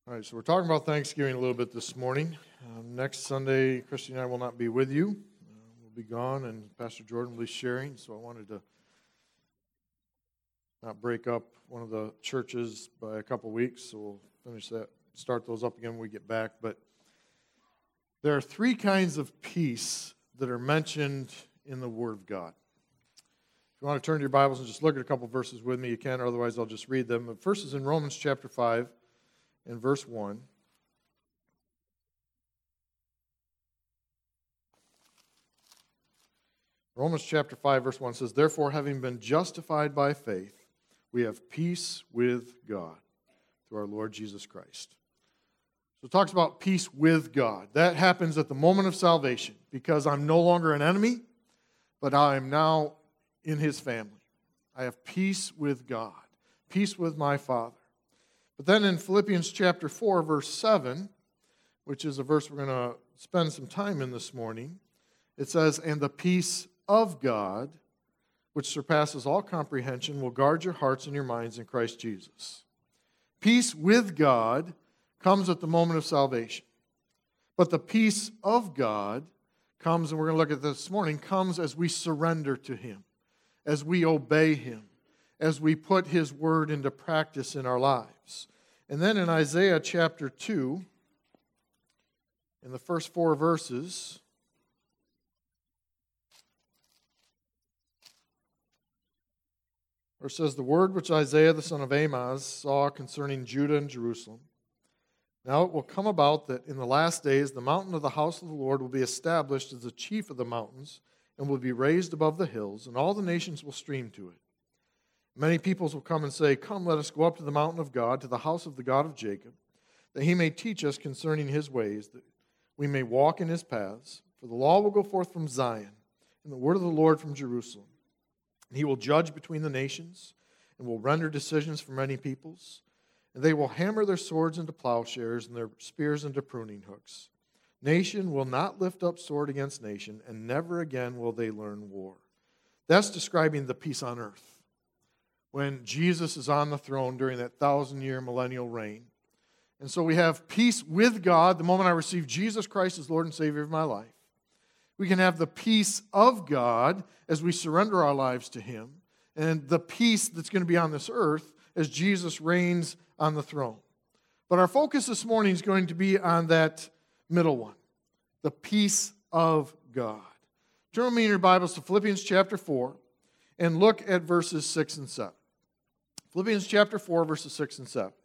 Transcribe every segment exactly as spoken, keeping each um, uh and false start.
All right, so we're talking about Thanksgiving a little bit this morning. Um, next Sunday, Christy and I will not be with you. Uh, we'll be gone, and Pastor Jordan will be sharing, so I wanted to not break up one of the churches by a couple weeks, so we'll finish that, start those up again when we get back. But there are three kinds of peace that are mentioned in the Word of God. If you want to turn to your Bibles and just look at a couple verses with me, you can, or otherwise I'll just read them. The first is in Romans chapter five. In verse one, Romans chapter five, verse one says, "Therefore, having been justified by faith, we have peace with God through our Lord Jesus Christ." So it talks about peace with God. That happens at the moment of salvation because I'm no longer an enemy, but I am now in His family. I have peace with God, peace with my Father. But then in Philippians chapter four, verse seven, which is a verse we're going to spend some time in this morning, it says, "And the peace of God, which surpasses all comprehension, will guard your hearts and your minds in Christ Jesus." Peace with God comes at the moment of salvation. But the peace of God comes, and we're going to look at this morning, comes as we surrender to Him, as we obey Him, as we put His word into practice in our lives. And then in Isaiah chapter two, in the first four verses, where it says, "The word which Isaiah the son of Amoz saw concerning Judah and Jerusalem. Now it will come about that in the last days the mountain of the house of the Lord will be established as the chief of the mountains and will be raised above the hills, and all the nations will stream to it. Many peoples will come and say, 'Come, let us go up to the mountain of God, to the house of the God of Jacob, that He may teach us concerning His ways, that we may walk in His paths. For the law will go forth from Zion, and the word of the Lord from Jerusalem. And He will judge between the nations, and will render decisions for many peoples. And they will hammer their swords into plowshares, and their spears into pruning hooks. Nation will not lift up sword against nation, and never again will they learn war.'" That's describing the peace on earth, when Jesus is on the throne during that thousand-year millennial reign. And so we have peace with God the moment I receive Jesus Christ as Lord and Savior of my life. We can have the peace of God as we surrender our lives to Him, and the peace that's going to be on this earth as Jesus reigns on the throne. But our focus this morning is going to be on that middle one, the peace of God. Turn with me in your Bibles to Philippians chapter four and look at verses six and seven. Philippians chapter four, verses six and seven.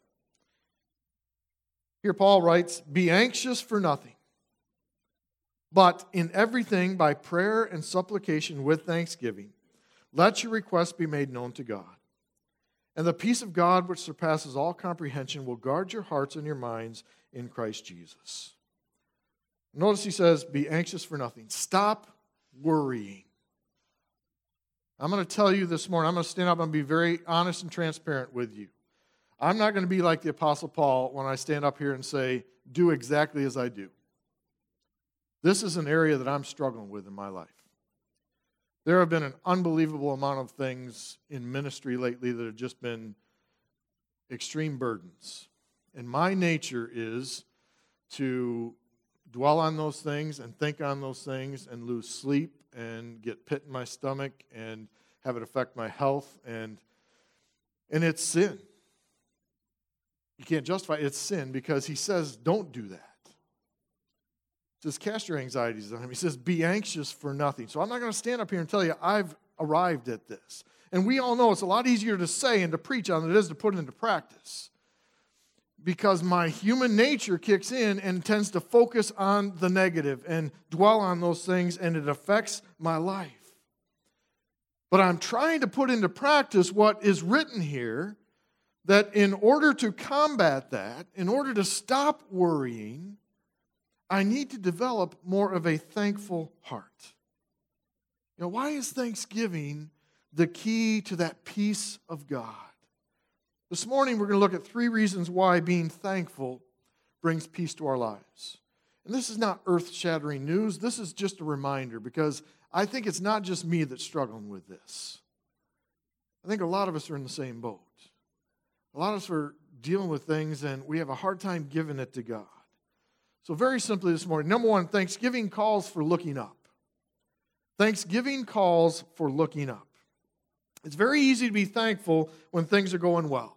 Here Paul writes, "Be anxious for nothing, but in everything by prayer and supplication with thanksgiving, let your requests be made known to God. And the peace of God, which surpasses all comprehension, will guard your hearts and your minds in Christ Jesus." Notice he says, be anxious for nothing. Stop worrying. I'm going to tell you this morning, I'm going to stand up and be very honest and transparent with you. I'm not going to be like the Apostle Paul when I stand up here and say, do exactly as I do. This is an area that I'm struggling with in my life. There have been an unbelievable amount of things in ministry lately that have just been extreme burdens. And my nature is to dwell on those things and think on those things and lose sleep and get pit in my stomach and have it affect my health. And, and it's sin. You can't justify it. It's sin because he says, don't do that. He says, cast your anxieties on him. He says, be anxious for nothing. So I'm not going to stand up here and tell you I've arrived at this. And we all know it's a lot easier to say and to preach on than it is to put it into practice. Because my human nature kicks in and tends to focus on the negative and dwell on those things, and it affects my life. But I'm trying to put into practice what is written here, that in order to combat that, in order to stop worrying, I need to develop more of a thankful heart. You know, why is Thanksgiving the key to that peace of God? This morning, we're going to look at three reasons why being thankful brings peace to our lives. And this is not earth-shattering news. This is just a reminder, because I think it's not just me that's struggling with this. I think a lot of us are in the same boat. A lot of us are dealing with things and we have a hard time giving it to God. So very simply this morning, number one, Thanksgiving calls for looking up. Thanksgiving calls for looking up. It's very easy to be thankful when things are going well.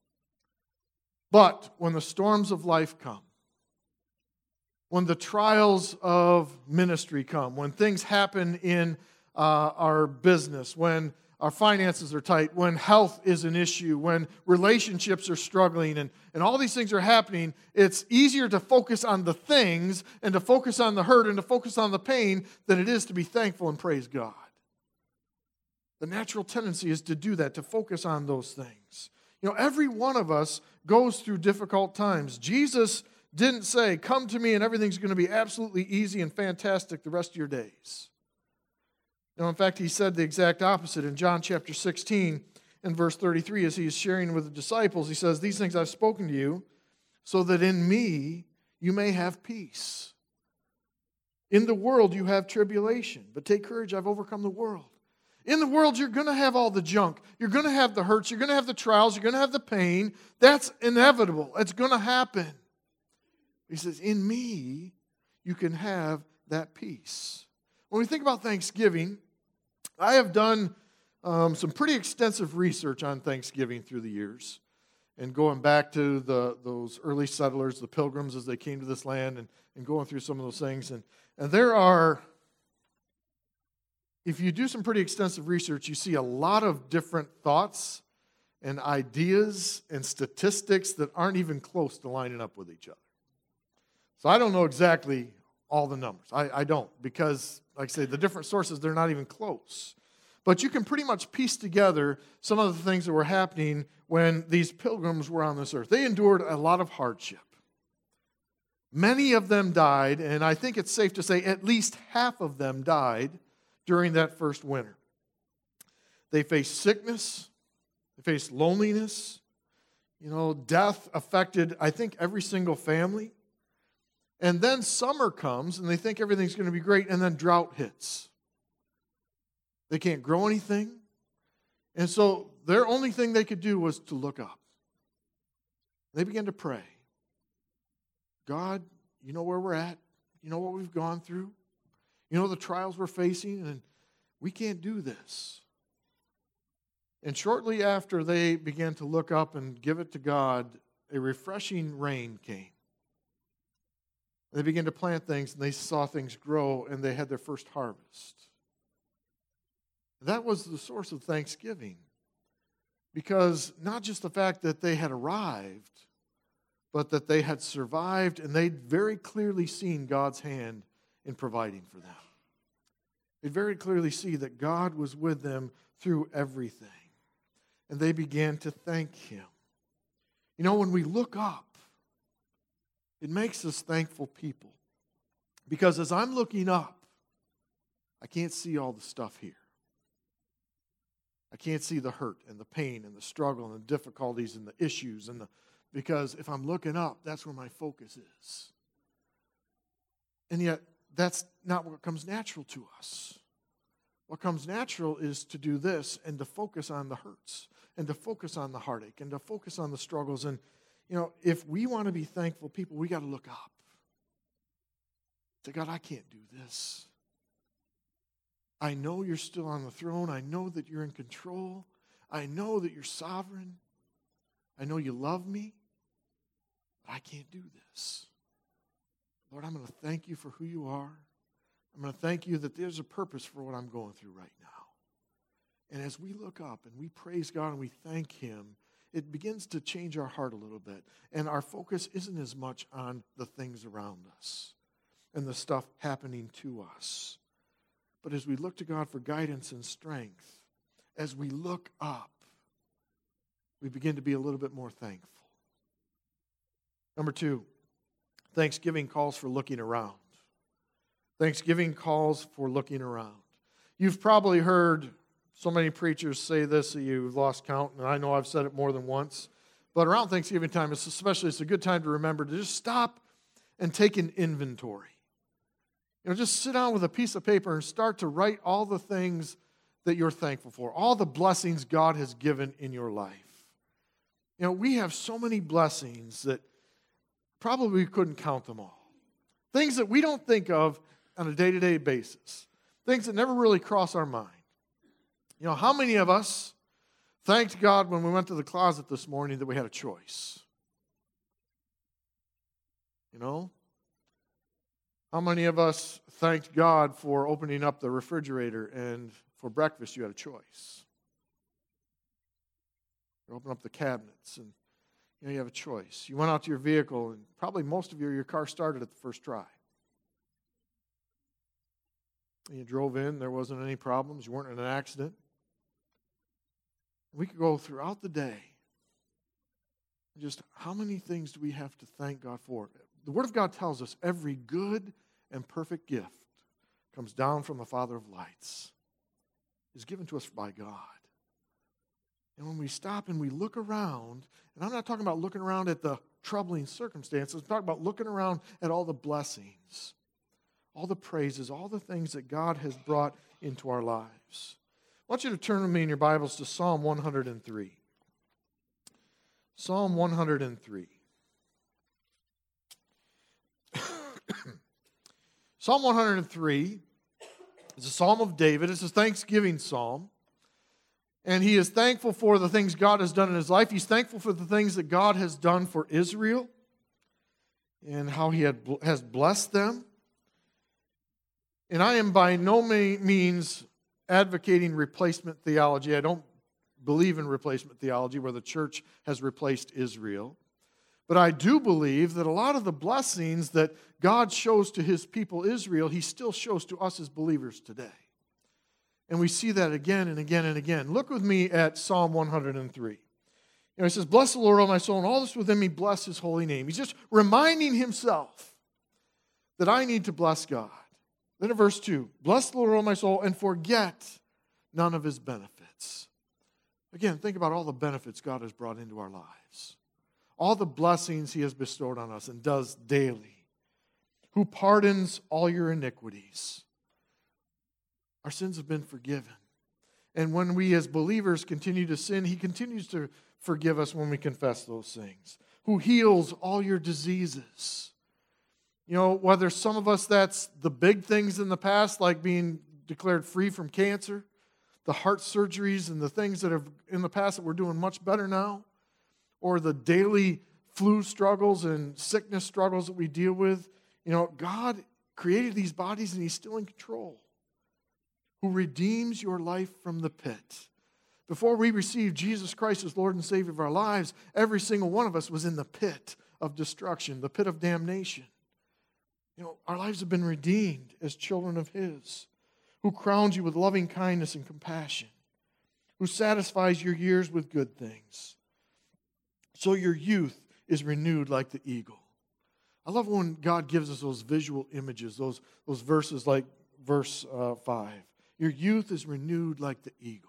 But when the storms of life come, when the trials of ministry come, when things happen in uh, our business, when our finances are tight, when health is an issue, when relationships are struggling, and, and all these things are happening, it's easier to focus on the things and to focus on the hurt and to focus on the pain than it is to be thankful and praise God. The natural tendency is to do that, to focus on those things. You know, every one of us goes through difficult times. Jesus didn't say, come to me and everything's going to be absolutely easy and fantastic the rest of your days. No, in fact, he said the exact opposite in John chapter sixteen and verse thirty-three as he is sharing with the disciples. He says, these things I've spoken to you so that in me you may have peace. In the world you have tribulation, but take courage, I've overcome the world. In the world you're going to have all the junk. You're going to have the hurts. You're going to have the trials. You're going to have the pain. That's inevitable. It's going to happen. He says, in me you can have that peace. When we think about Thanksgiving, I have done um, some pretty extensive research on Thanksgiving through the years. And going back to the those early settlers, the pilgrims as they came to this land, and, and going through some of those things. And, and there are, if you do some pretty extensive research, you see a lot of different thoughts and ideas and statistics that aren't even close to lining up with each other. So I don't know exactly all the numbers. I, I don't, because, like I say, the different sources, they're not even close. But you can pretty much piece together some of the things that were happening when these pilgrims were on this earth. They endured a lot of hardship. Many of them died, and I think it's safe to say at least half of them died during that first winter. They faced sickness. They faced loneliness. You know, death affected, I think, every single family. And then summer comes, and they think everything's going to be great, and then drought hits. They can't grow anything. And so their only thing they could do was to look up. They began to pray. God, you know where we're at. You know what we've gone through. You know the trials we're facing, and we can't do this. And shortly after they began to look up and give it to God, a refreshing rain came. They began to plant things, and they saw things grow, and they had their first harvest. That was the source of thanksgiving. Because not just the fact that they had arrived, but that they had survived, and they'd very clearly seen God's hand in providing for them. They'd very clearly see that God was with them through everything. And they began to thank Him. You know, when we look up, it makes us thankful people. Because as I'm looking up, I can't see all the stuff here. I can't see the hurt and the pain and the struggle and the difficulties and the issues. and the Because if I'm looking up, that's where my focus is. And yet, that's not what comes natural to us. What comes natural is to do this and to focus on the hurts and to focus on the heartache and to focus on the struggles. And you know, if we want to be thankful people, we got to look up. Say, God, I can't do this. I know you're still on the throne. I know that you're in control. I know that you're sovereign. I know you love me. But I can't do this. Lord, I'm going to thank you for who you are. I'm going to thank you that there's a purpose for what I'm going through right now. And as we look up and we praise God and we thank Him, it begins to change our heart a little bit. And our focus isn't as much on the things around us and the stuff happening to us. But as we look to God for guidance and strength, as we look up, we begin to be a little bit more thankful. Number two, Thanksgiving calls for looking around. Thanksgiving calls for looking around. You've probably heard so many preachers say this that you've lost count, and I know I've said it more than once. But around Thanksgiving time, especially, it's a good time to remember to just stop and take an inventory. You know, just sit down with a piece of paper and start to write all the things that you're thankful for, all the blessings God has given in your life. You know, we have so many blessings that probably we couldn't count them all. Things that we don't think of on a day-to-day basis. Things that never really cross our mind. You know, how many of us thanked God when we went to the closet this morning that we had a choice? You know? How many of us thanked God for opening up the refrigerator and for breakfast you had a choice? You open up the cabinets and you know you have a choice. You went out to your vehicle and probably most of you, your car started at the first try. And you drove in, there wasn't any problems, you weren't in an accident. We could go throughout the day. Just how many things do we have to thank God for? The Word of God tells us every good and perfect gift comes down from the Father of lights. Is given to us by God. And when we stop and we look around, and I'm not talking about looking around at the troubling circumstances, I'm talking about looking around at all the blessings, all the praises, all the things that God has brought into our lives. I want you to turn with me in your Bibles to Psalm one hundred three. Psalm one hundred three. Psalm one hundred three is a psalm of David. It's a thanksgiving psalm. And he is thankful for the things God has done in his life. He's thankful for the things that God has done for Israel and how he had, has blessed them. And I am by no means advocating replacement theology. I don't believe in replacement theology where the church has replaced Israel. But I do believe that a lot of the blessings that God shows to his people Israel, he still shows to us as believers today. And we see that again and again and again. Look with me at Psalm one hundred three. You know, he says, "Bless the Lord, O my soul, and all that's within me, bless his holy name." He's just reminding himself that I need to bless God. Then in verse two, "Bless the Lord, O my soul, and forget none of his benefits." Again, think about all the benefits God has brought into our lives. All the blessings he has bestowed on us and does daily. "Who pardons all your iniquities." Our sins have been forgiven. And when we as believers continue to sin, he continues to forgive us when we confess those things. "Who heals all your diseases." You know, whether some of us that's the big things in the past, like being declared free from cancer, the heart surgeries and the things that have in the past that we're doing much better now, or the daily flu struggles and sickness struggles that we deal with. You know, God created these bodies and he's still in control. "Who redeems your life from the pit." Before we received Jesus Christ as Lord and Savior of our lives, every single one of us was in the pit of destruction, the pit of damnation. You know, our lives have been redeemed as children of his. "Who crowns you with loving kindness and compassion." Who satisfies your years with good things. So your youth is renewed like the eagle. I love when God gives us those visual images, those, those verses like verse uh, five. Your youth is renewed like the eagle.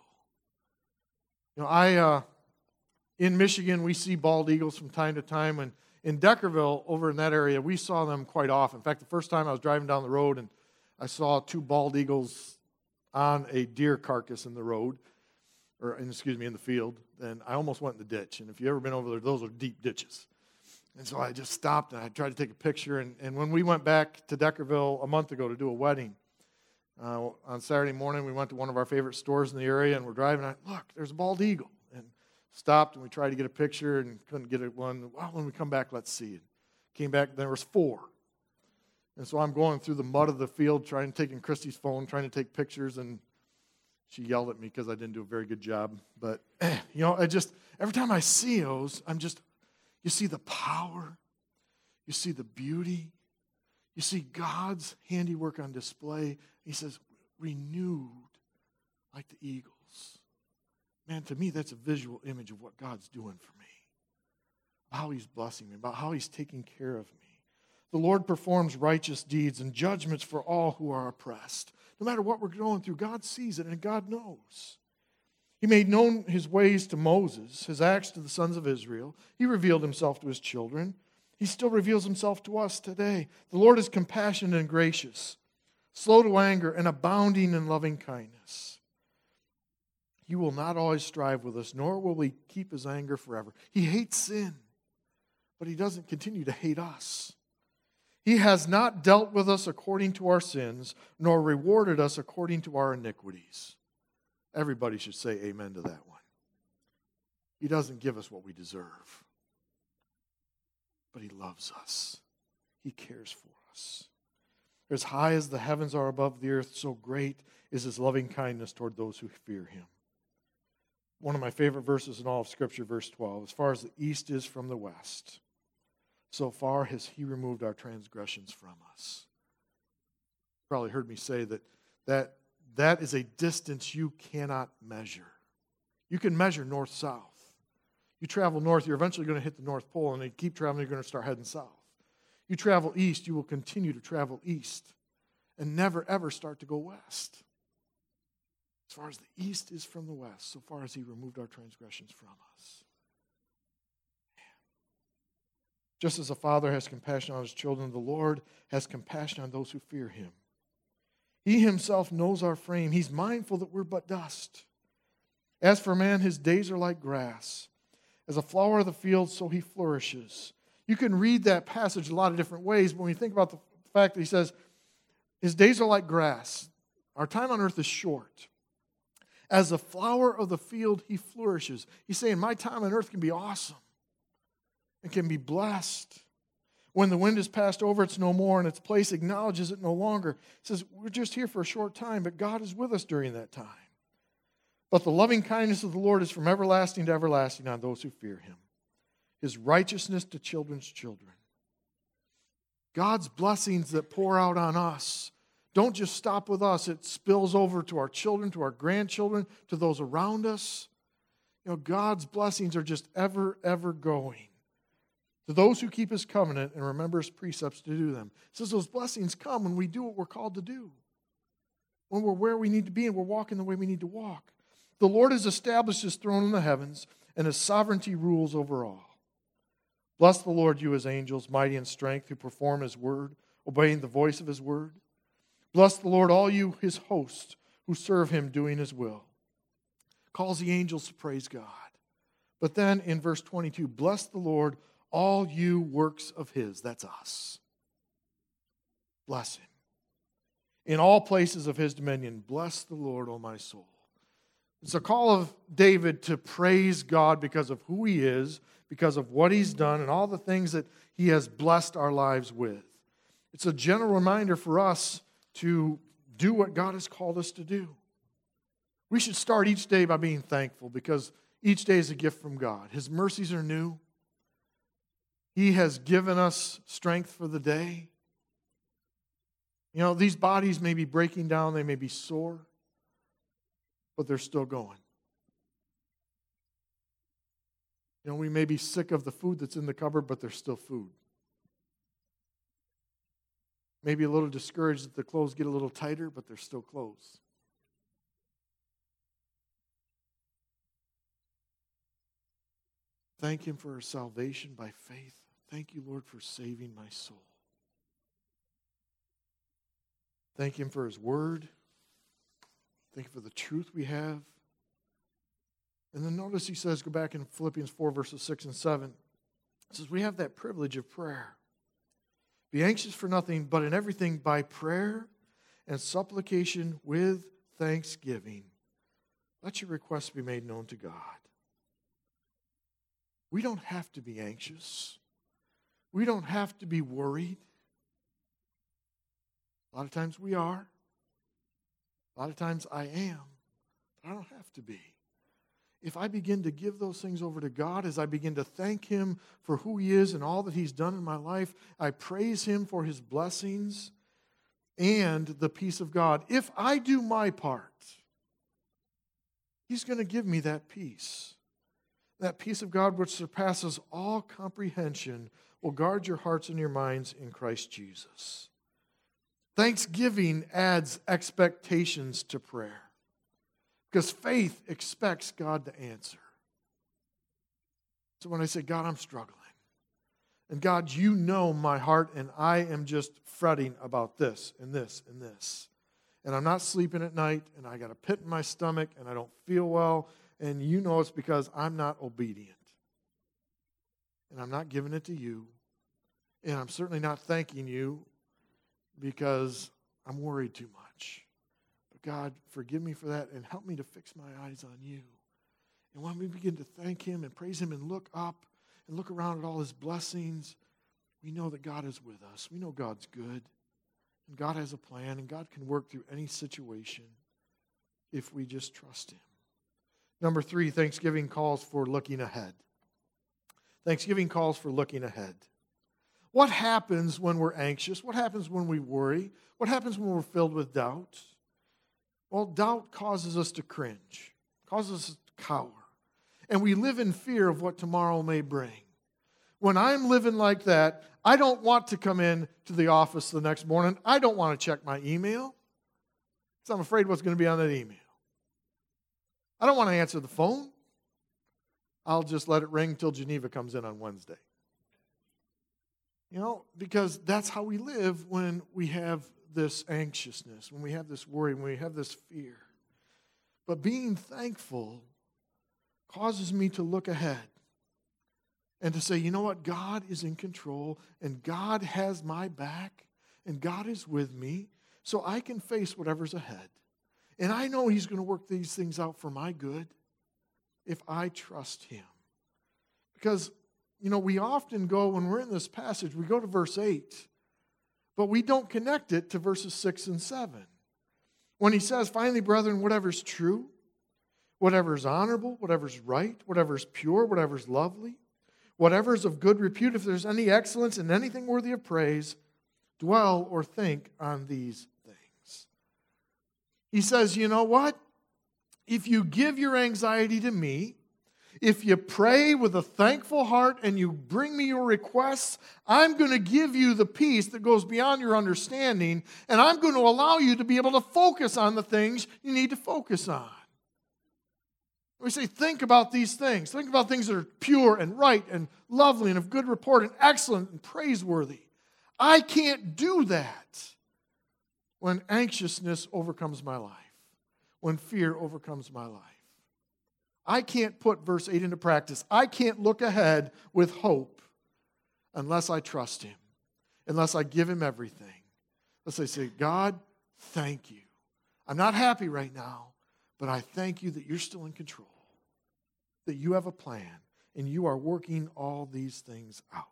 You know, I, uh, in Michigan, we see bald eagles from time to time, and in Deckerville, over in that area, we saw them quite often. In fact, the first time I was driving down the road, and I saw two bald eagles on a deer carcass in the road, or excuse me, in the field, and I almost went in the ditch. And if you've ever been over there, those are deep ditches. And so I just stopped, and I tried to take a picture, and, and when we went back to Deckerville a month ago to do a wedding, Uh, on Saturday morning, we went to one of our favorite stores in the area, and we're driving. I look, there's a bald eagle, and stopped, and we tried to get a picture, and couldn't get it one. Well, when we come back, let's see it. Came back, and there was four. And so I'm going through the mud of the field, trying to take Christy's phone, trying to take pictures, and she yelled at me because I didn't do a very good job. But you know, I just every time I see those, I'm just you see the power, you see the beauty. You see God's handiwork on display. He says, renewed like the eagles. Man, to me, that's a visual image of what God's doing for me. How he's blessing me, about how he's taking care of me. The Lord performs righteous deeds and judgments for all who are oppressed. No matter what we're going through, God sees it and God knows. He made known his ways to Moses, his acts to the sons of Israel. He revealed himself to his children. He still reveals himself to us today. The Lord is compassionate and gracious, slow to anger and abounding in loving kindness. He will not always strive with us, nor will he keep his anger forever. He hates sin, but he doesn't continue to hate us. He has not dealt with us according to our sins, nor rewarded us according to our iniquities. Everybody should say amen to that one. He doesn't give us what we deserve, but he loves us. He cares for us. As high as the heavens are above the earth, so great is his loving kindness toward those who fear him. One of my favorite verses in all of Scripture, verse twelve, as far as the east is from the west, so far has he removed our transgressions from us. You probably heard me say that, that that is a distance you cannot measure. You can measure north-south. You travel north, you're eventually going to hit the North Pole, and you keep traveling, you're going to start heading south. You travel east, you will continue to travel east and never, ever start to go west. As far as the east is from the west, so far as he removed our transgressions from us. Just as a father has compassion on his children, the Lord has compassion on those who fear him. He himself knows our frame. He's mindful that we're but dust. As for man, his days are like grass. As a flower of the field, so he flourishes. You can read that passage a lot of different ways, but when you think about the fact that he says, his days are like grass. Our time on earth is short. As a flower of the field, he flourishes. He's saying, my time on earth can be awesome. It can be blessed. When the wind has passed over, it's no more, and its place acknowledges it no longer. It says, we're just here for a short time, but God is with us during that time. But the loving kindness of the Lord is from everlasting to everlasting on those who fear him. His righteousness to children's children. God's blessings that pour out on us don't just stop with us. It spills over to our children, to our grandchildren, to those around us. You know, God's blessings are just ever, ever going. To those who keep his covenant and remember his precepts to do them. It says those blessings come when we do what we're called to do. When we're where we need to be and we're walking the way we need to walk. The Lord has established his throne in the heavens, and his sovereignty rules over all. Bless the Lord, you his angels, mighty in strength, who perform his word, obeying the voice of his word. Bless the Lord, all you his hosts, who serve him, doing his will. Calls the angels to praise God. But then in verse twenty-two, bless the Lord, all you works of his. That's us. Bless him. In all places of his dominion, bless the Lord, O my soul. It's a call of David to praise God because of who he is, because of what he's done, and all the things that he has blessed our lives with. It's a general reminder for us to do what God has called us to do. We should start each day by being thankful because each day is a gift from God. His mercies are new. He has given us strength for the day. You know, these bodies may be breaking down, they may be sore, but they're still going. You know, we may be sick of the food that's in the cupboard, but there's still food. Maybe a little discouraged that the clothes get a little tighter, but they're still clothes. Thank him for our salvation by faith. Thank you, Lord, for saving my soul. Thank him for his word. Thank you for the truth we have. And then notice he says, go back in Philippians four, verses six and seven. It says, we have that privilege of prayer. Be anxious for nothing, but in everything by prayer and supplication with thanksgiving. Let your requests be made known to God. We don't have to be anxious. We don't have to be worried. A lot of times we are. A lot of times I am. But I don't have to be. If I begin to give those things over to God, as I begin to thank him for who he is and all that he's done in my life, I praise him for his blessings and the peace of God. If I do my part, he's going to give me that peace. That peace of God which surpasses all comprehension will guard your hearts and your minds in Christ Jesus. Thanksgiving adds expectations to prayer. Because faith expects God to answer. So when I say, God, I'm struggling. And God, you know my heart, and I am just fretting about this and this and this. and I'm not sleeping at night, and I got a pit in my stomach, and I don't feel well, and you know it's because I'm not obedient. And I'm not giving it to you, and I'm certainly not thanking you because I'm worried too much. But God, forgive me for that, and help me to fix my eyes on you. And when we begin to thank him and praise him and look up and look around at all his blessings, we know that God is with us. We know God's good. And God has a plan, and God can work through any situation if we just trust him. Number three, Thanksgiving calls for looking ahead. Thanksgiving calls for looking ahead. What happens when we're anxious? What happens when we worry? What happens when we're filled with doubt? Well, doubt causes us to cringe, causes us to cower. And we live in fear of what tomorrow may bring. When I'm living like that, I don't want to come in to the office the next morning. I don't want to check my email because I'm afraid what's going to be on that email. I don't want to answer the phone. I'll just let it ring until Geneva comes in on Wednesday. You know, because that's how we live when we have this anxiousness, when we have this worry, when we have this fear. But being thankful causes me to look ahead and to say, you know what, God is in control, and God has my back, and God is with me, so I can face whatever's ahead. And I know he's going to work these things out for my good if I trust him. Because, you know, we often go, when we're in this passage, we go to verse eight, but we don't connect it to verses six and seven. When he says, finally, brethren, whatever's true, whatever's honorable, whatever's right, whatever's pure, whatever's lovely, whatever's of good repute, if there's any excellence in anything worthy of praise, dwell or think on these things. He says, you know what? If you give your anxiety to me, if you pray with a thankful heart and you bring me your requests, I'm going to give you the peace that goes beyond your understanding, and I'm going to allow you to be able to focus on the things you need to focus on. We say, think about these things. Think about things that are pure and right and lovely and of good report and excellent and praiseworthy. I can't do that when anxiousness overcomes my life, when fear overcomes my life. I can't put verse eight into practice. I can't look ahead with hope unless I trust him, unless I give him everything. Unless I say, God, thank you. I'm not happy right now, but I thank you that you're still in control, that you have a plan, and you are working all these things out.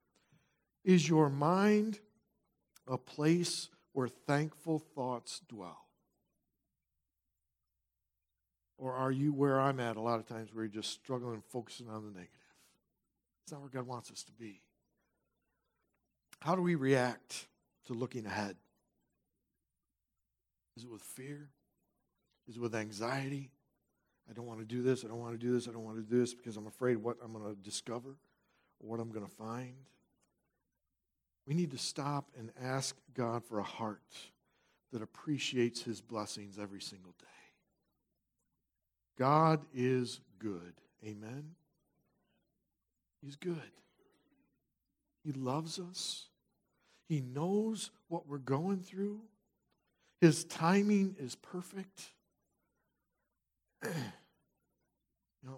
Is your mind a place where thankful thoughts dwell? Or are you where I'm at a lot of times, where you're just struggling and focusing on the negative? It's not where God wants us to be. How do we react to looking ahead? Is it with fear? Is it with anxiety? I don't want to do this, I don't want to do this, I don't want to do this because I'm afraid what I'm going to discover or what I'm going to find. We need to stop and ask God for a heart that appreciates his blessings every single day. God is good. Amen? He's good. He loves us. He knows what we're going through. His timing is perfect. You know,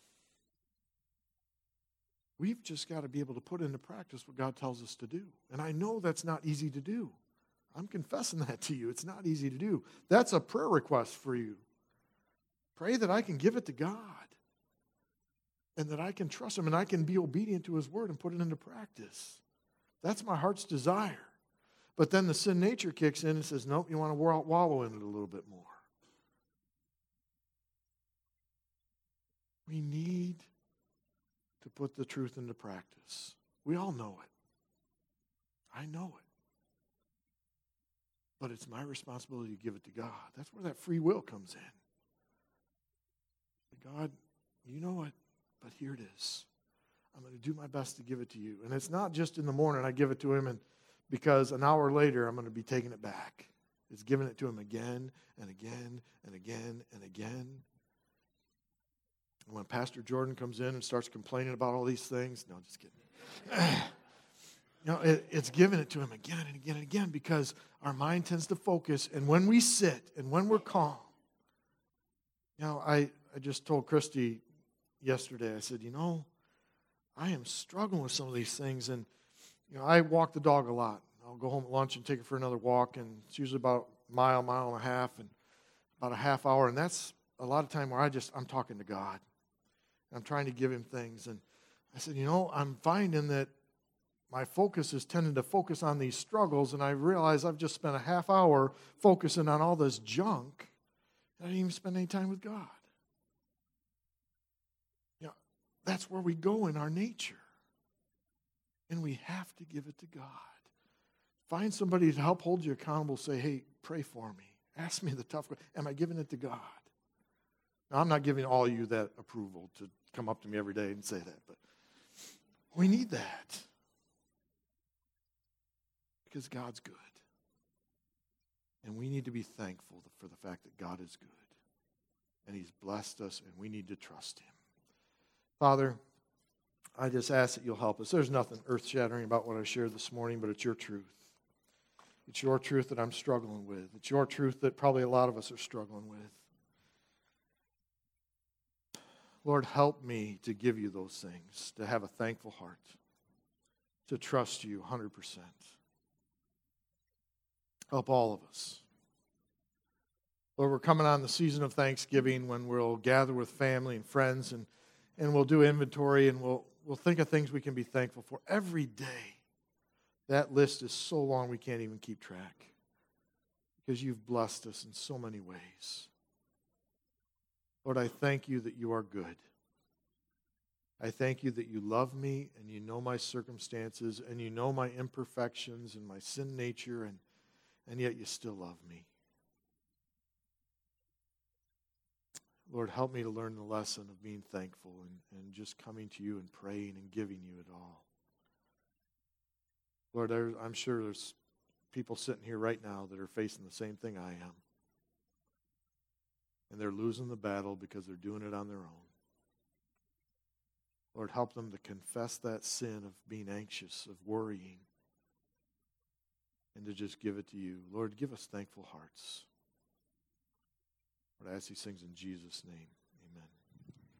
we've just got to be able to put into practice what God tells us to do. And I know that's not easy to do. I'm confessing that to you. It's not easy to do. That's a prayer request for you. Pray that I can give it to God and that I can trust him and I can be obedient to his word and put it into practice. That's my heart's desire. But then the sin nature kicks in and says, nope, you want to wallow in it a little bit more. We need to put the truth into practice. We all know it. I know it. But it's my responsibility to give it to God. That's where that free will comes in. God, you know it, but here it is. I'm going to do my best to give it to you. And it's not just in the morning I give it to him and because an hour later I'm going to be taking it back. It's giving it to him again and again and again and again. And when Pastor Jordan comes in and starts complaining about all these things, no, just kidding. You know, it, it's giving it to him again and again and again because our mind tends to focus. And when we sit and when we're calm, you know, I, I just told Christy yesterday, I said, you know, I am struggling with some of these things. And, you know, I walk the dog a lot. I'll go home at lunch and take her for another walk. And it's usually about a mile, mile and a half, and about a half hour. And that's a lot of time where I just, I'm talking to God. I'm trying to give him things. And I said, you know, I'm finding that my focus is tending to focus on these struggles, and I realize I've just spent a half hour focusing on all this junk, and I didn't even spend any time with God. You know, that's where we go in our nature, and we have to give it to God. Find somebody to help hold you accountable. Say, hey, pray for me. Ask me the tough question. Am I giving it to God? Now, I'm not giving all you that approval to come up to me every day and say that, but we need that. Because God's good. And we need to be thankful for the fact that God is good. And he's blessed us, and we need to trust him. Father, I just ask that you'll help us. There's nothing earth-shattering about what I shared this morning, but it's your truth. It's your truth that I'm struggling with. It's your truth that probably a lot of us are struggling with. Lord, help me to give you those things, to have a thankful heart, to trust you one hundred percent. Help all of us. Lord, we're coming on the season of Thanksgiving when we'll gather with family and friends, and, and we'll do inventory, and we'll, we'll think of things we can be thankful for. Every day, that list is so long we can't even keep track because you've blessed us in so many ways. Lord, I thank you that you are good. I thank you that you love me, and you know my circumstances, and you know my imperfections and my sin nature, and And yet you still love me. Lord, help me to learn the lesson of being thankful and, and just coming to you and praying and giving you it all. Lord, there, I'm sure there's people sitting here right now that are facing the same thing I am. And they're losing the battle because they're doing it on their own. Lord, help them to confess that sin of being anxious, of worrying, and to just give it to you. Lord, give us thankful hearts. Lord, I ask these things in Jesus' name.